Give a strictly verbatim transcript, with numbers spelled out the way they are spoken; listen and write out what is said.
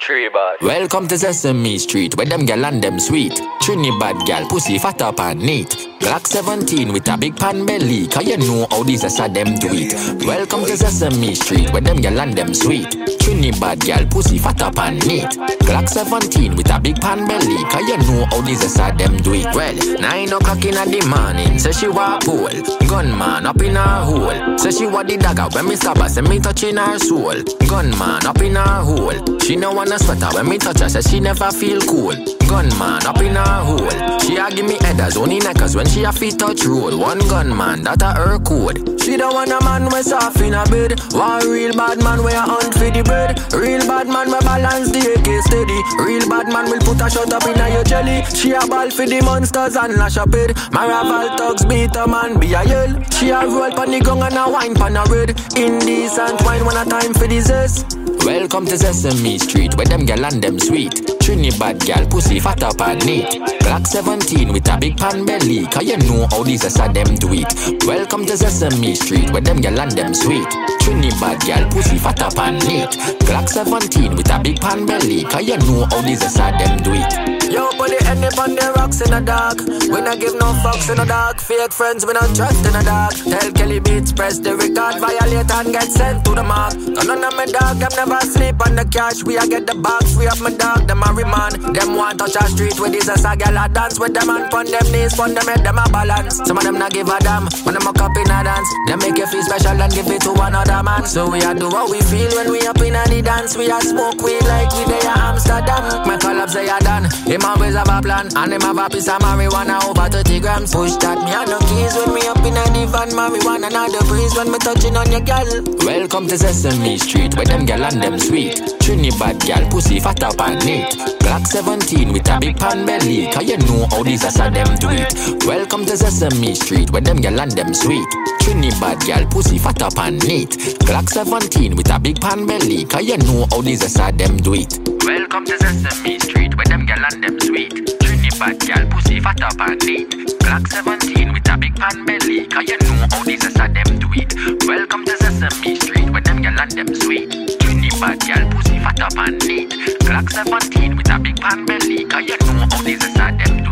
Trinidad. Welcome to Sesame Street, where them gal and them sweet. Trinidad gal, pussy fat up and neat. Glock seventeen with a big pan belly, cause you know how these are them do it. Welcome to Sesame Street, where them gal and them sweet. Trinidad gal, pussy fat up and neat. Glock seventeen with a big pan belly, cause you know how these are them do it. Well, nine o'clock in the morning, say she walk pool. Gunman up in her hole. Say she want the dagger when me stab her, say me touching her soul. Gunman up in her hole. She no wanna sweater when me touch her, say she never feel cool. Gunman up in her hole. She a give me headers, only neckers when she a feet touch road. One gunman, that a her code. She don't want a man we soft in a bed. Want a real bad man we a hunt for the bread. Real bad man we balance the A K steady. Real bad man will put a shot up in a your jelly. She a ball for the monsters and lash up it. Maraval thugs beat a man be a yell. She a roll pan the gun and a wine pan a red. Indecent wine when a time for the zest. Welcome to Sesame Street, where them gal and them sweet. Trinidad gal, pussy fat up and neat. Glock seventeen with a big pan belly, cause you know how these are them do it. Welcome to Sesame Street, where them gal and them sweet. Trinidad gal, pussy fat up and neat. Glock seventeen with a big pan belly, cause you know how these are them do it. Yo, put the end up on the rocks in the dark. We not give no fucks in the dark. Fake friends, we not trust in the dark. Tell Kelly Beats, press the record, violate and get sent to the mark. None of my dog, them never sleep on the cash. We a get the bag, free up my dog, them a remand. Them want touch a street with this as a gal a dance with them and pon them knees, pon them head, them a balance. Some of them not give a damn when them a up in a dance. Them make you feel special and give it to another man. So we a do what we feel when we up in a the dance. We a smoke weed like we there Amsterdam. My collabs they a done. Him always have a plan, and him have a piece of marijuana over thirty grams. Push that, me and no keys when me up in a divan. Marijuana not the breeze when me touching on your gal. Welcome to Sesame Street, where them gal and them sweet. Trinidad gal, pussy fat up and neat. Glock seventeen with a big pan belly, cause you know how these are them do it. Welcome to Sesame Street, where them gal and them sweet. Trinidad gal, pussy fat up and neat. Glock seventeen with a big pan belly, cause you know how these are them do it. Welcome to Sesame Street, where them gal and them sweet. Trinidad gal, pussy fat up and neat. Glock seventeen with a big pan belly, cause you know how these are them do it. Welcome to Sesame Street, where them gal and them sweet. Trinidad gal, pussy fat up and neat. Glock seventeen with a big pan belly, cause you know how these are them do it.